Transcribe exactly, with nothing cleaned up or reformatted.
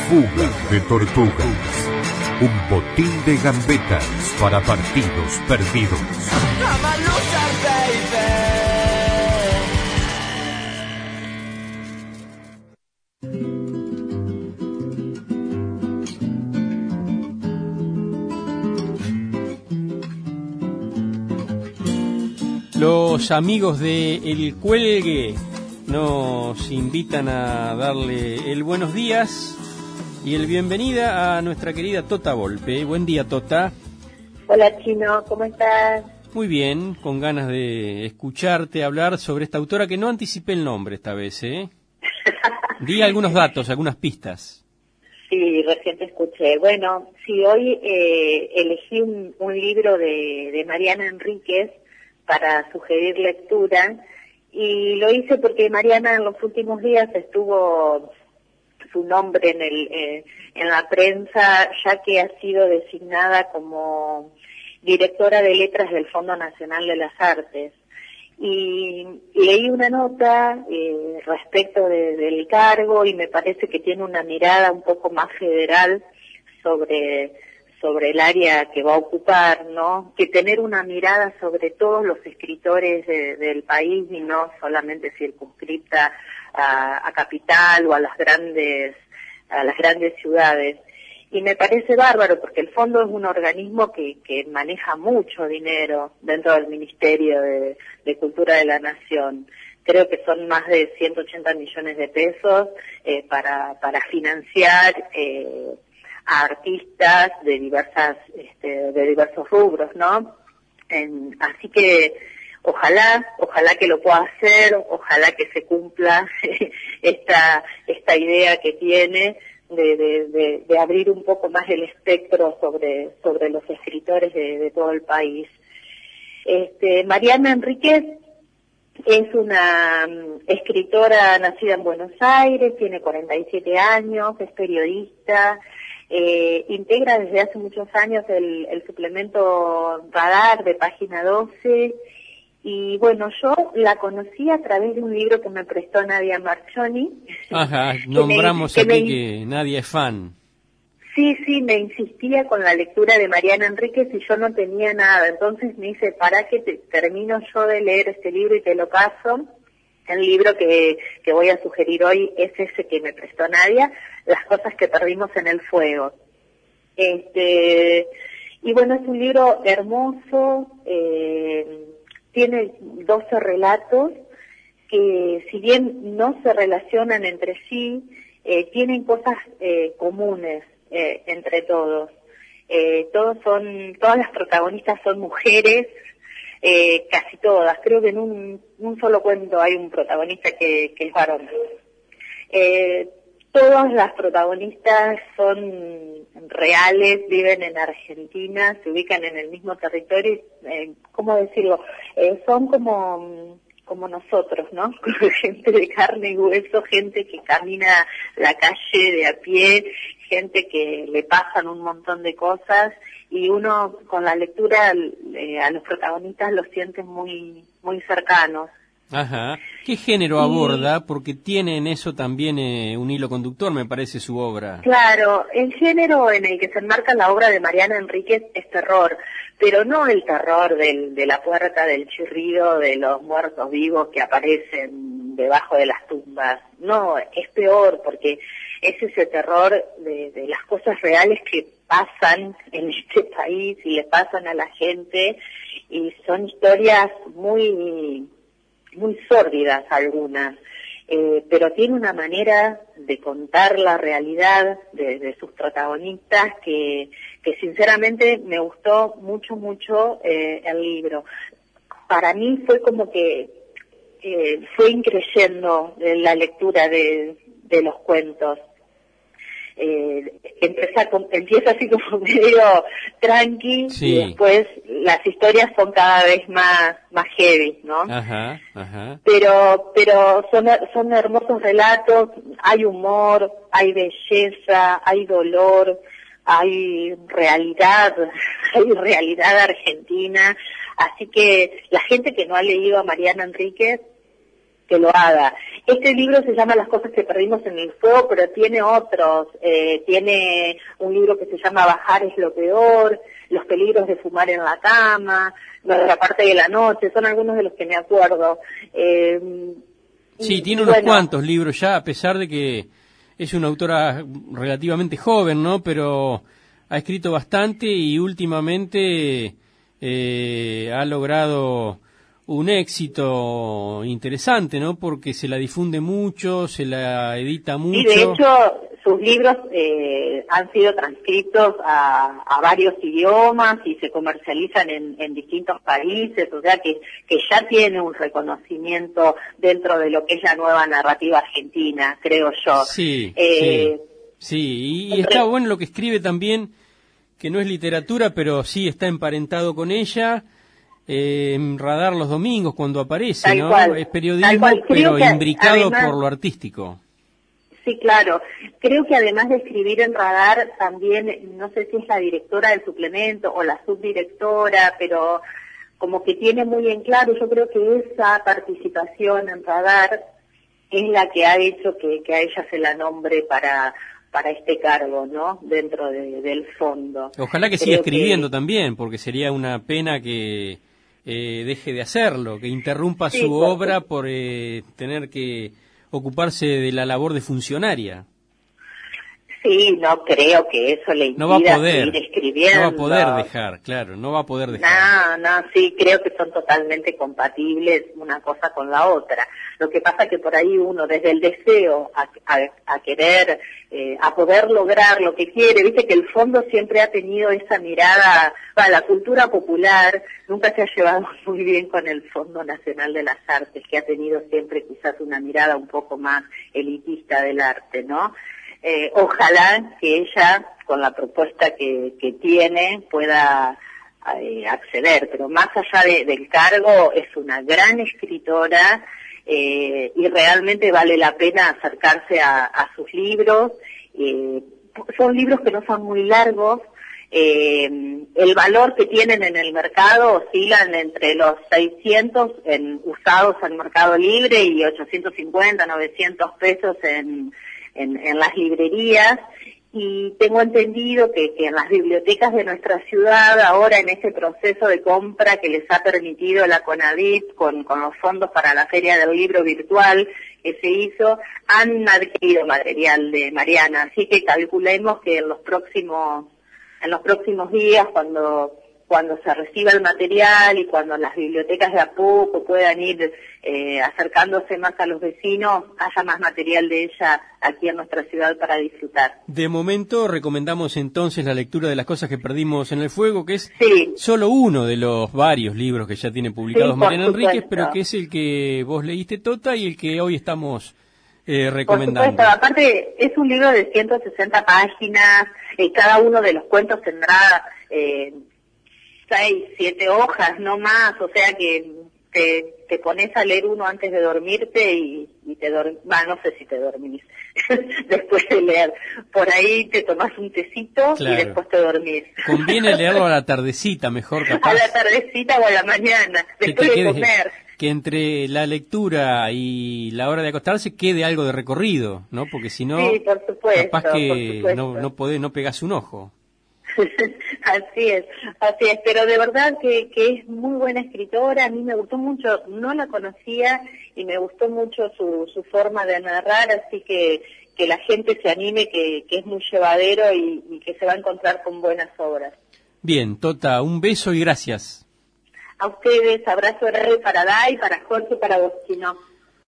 Fuga de tortugas. Un botín de gambetas para partidos perdidos. Los amigos de El Cuelgue nos invitan a darle el buenos días y el bienvenida a nuestra querida Tota Volpe. Buen día, Tota. Hola, Chino, ¿cómo estás? Muy bien, con ganas de escucharte hablar sobre esta autora que no anticipé el nombre esta vez, ¿eh? Di algunos datos, algunas pistas. Sí, recién te escuché. Bueno, sí, hoy eh, elegí un, un libro de, de Mariana Enríquez para sugerir lectura, y lo hice porque Mariana en los últimos días estuvo su nombre en el eh, en la prensa, ya que ha sido designada como directora de letras del Fondo Nacional de las Artes. Y leí una nota eh, respecto de, del cargo, y me parece que tiene una mirada un poco más federal sobre sobre el área que va a ocupar, ¿no? Que tener una mirada sobre todos los escritores de, del país y no solamente circunscripta a, a capital o a las grandes a las grandes ciudades. Y me parece bárbaro porque el fondo es un organismo que, que maneja mucho dinero dentro del Ministerio de, de Cultura de la Nación. Creo que son más de ciento ochenta millones de pesos eh, para para financiar eh, a artistas de diversas este, de diversos rubros, ¿no? En, así que ojalá, ojalá que lo pueda hacer, ojalá que se cumpla esta esta idea que tiene de, de, de, de abrir un poco más el espectro sobre sobre los escritores de, de todo el país. Este, Mariana Enríquez es una um, escritora nacida en Buenos Aires, tiene cuarenta y siete años, es periodista. Eh, integra desde hace muchos años el, el suplemento Radar de Página doce, y bueno, yo la conocí a través de un libro que me prestó Nadia Marchoni. Ajá, nombramos que me, aquí que, me, que Nadia es fan. Sí, sí, me insistía con la lectura de Mariana Enríquez y yo no tenía nada, entonces me dice, para que te, termino yo de leer este libro y te lo paso. El libro que, que voy a sugerir hoy es ese que me prestó Nadia, Las cosas que perdimos en el fuego. Este, y bueno, es un libro hermoso, eh, tiene doce relatos que, si bien no se relacionan entre sí, eh, tienen cosas eh, comunes eh, entre todos. Eh, todos son, todas las protagonistas son mujeres. Eh, casi todas, creo que en un, un solo cuento hay un protagonista que, que es varón. Eh, todas las protagonistas son reales, viven en Argentina, se ubican en el mismo territorio, eh, ¿cómo decirlo? Eh, son como, como nosotros, ¿no? Gente de carne y hueso, gente que camina la calle de a pie, gente que le pasan un montón de cosas, y uno con la lectura eh, a los protagonistas los siente muy muy cercanos. Ajá. ¿Qué género y... aborda? Porque tiene en eso también eh, un hilo conductor, me parece, su obra. Claro, el género en el que se enmarca la obra de Mariana Enríquez es terror, pero no el terror del, de la puerta, del chirrido de los muertos vivos que aparecen debajo de las tumbas. No, es peor, porque es ese terror de, de las cosas reales que pasan en este país y le pasan a la gente, y son historias muy muy sórdidas algunas, eh, pero tiene una manera de contar la realidad de, de sus protagonistas que, que sinceramente me gustó mucho, mucho eh, el libro. Para mí fue como que eh, fue increyendo la lectura de, de los cuentos. Eh, empieza, con, empieza así como medio tranqui, sí, y después las historias son cada vez más más heavy, ¿no? Ajá, ajá. Pero pero son son hermosos relatos, hay humor, hay belleza, hay dolor, hay realidad, hay realidad argentina, así que la gente que no ha leído a Mariana Enríquez, que lo haga. Este libro se llama Las cosas que perdimos en el fuego, pero tiene otros. Eh, tiene un libro que se llama Bajar es lo peor, Los peligros de fumar en la cama, Nuestra parte de la noche, son algunos de los que me acuerdo. Eh, sí, tiene unos bueno, cuantos libros ya, a pesar de que es una autora relativamente joven, ¿no? Pero ha escrito bastante y últimamente eh, ha logrado un éxito interesante, ¿no? Porque se la difunde mucho, se la edita mucho. Y de hecho, sus libros eh, han sido transcritos a, a varios idiomas y se comercializan en, en distintos países, o sea que, que ya tiene un reconocimiento dentro de lo que es la nueva narrativa argentina, creo yo. Sí, eh, sí, sí, y, y está bueno lo que escribe también, que no es literatura, pero sí está emparentado con ella. Eh, en Radar los domingos cuando aparece, tal ¿no? Cual, es periodismo, pero imbricado además, por lo artístico. Sí, claro. Creo que además de escribir en Radar, también, no sé si es la directora del suplemento o la subdirectora, pero como que tiene muy en claro, yo creo que esa participación en Radar es la que ha hecho que, que a ella se la nombre para para este cargo, ¿no? Dentro de, del fondo. Ojalá que creo siga escribiendo que... también, porque sería una pena que eh, deje de hacerlo, que interrumpa sí, su por obra por eh, tener que ocuparse de la labor de funcionaria. Sí, no creo que eso le impida no va a poder, seguir escribiendo. No va a poder dejar, claro, no va a poder dejar. No, no, sí, creo que son totalmente compatibles una cosa con la otra. Lo que pasa que por ahí uno, desde el deseo a, a, a querer, eh, a poder lograr lo que quiere, viste que el fondo siempre ha tenido esa mirada, bueno, la cultura popular nunca se ha llevado muy bien con el Fondo Nacional de las Artes, que ha tenido siempre quizás una mirada un poco más elitista del arte, ¿no? Eh, ojalá que ella, con la propuesta que, que tiene, pueda eh, acceder, pero más allá de, del cargo, es una gran escritora eh, y realmente vale la pena acercarse a, a sus libros. Eh, son libros que no son muy largos, eh, el valor que tienen en el mercado oscilan entre los seiscientos en, usados en Mercado Libre y ochocientos cincuenta, novecientos pesos en En, en las librerías, y tengo entendido que, que en las bibliotecas de nuestra ciudad, ahora en ese proceso de compra que les ha permitido la CONADIT con, con los fondos para la Feria del Libro Virtual que se hizo, han adquirido material de Mariana, así que calculemos que en los próximos, en los próximos días, cuando cuando se reciba el material y cuando las bibliotecas de a poco puedan ir eh, acercándose más a los vecinos, haya más material de ella aquí en nuestra ciudad para disfrutar. De momento recomendamos entonces la lectura de Las cosas que perdimos en el fuego, que es sí. solo uno de los varios libros que ya tiene publicados sí, Mariana Enríquez, pero que es el que vos leíste, Tota, y el que hoy estamos eh, recomendando. Por supuesto, aparte es un libro de ciento sesenta páginas, eh, cada uno de los cuentos tendrá Eh, seis, siete hojas, no más, o sea que te, te pones a leer uno antes de dormirte y, y te dormís, bah, no sé si te dormís después de leer, por ahí te tomás un tecito claro. y después te dormís. Conviene leerlo a la tardecita, mejor capaz. A la tardecita o a la mañana, después de quede, comer. Que entre la lectura y la hora de acostarse quede algo de recorrido, ¿no? Porque si no, sí, por supuesto, capaz que por supuesto. no, no podés, no pegás un ojo. Así es, así es, pero de verdad que, que es muy buena escritora, a mí me gustó mucho, no la conocía y me gustó mucho su, su forma de narrar, así que que la gente se anime, que, que es muy llevadero y, y que se va a encontrar con buenas obras. Bien, Tota, un beso y gracias. A ustedes, abrazo grande para Dai, para Jorge, para vos, Chino.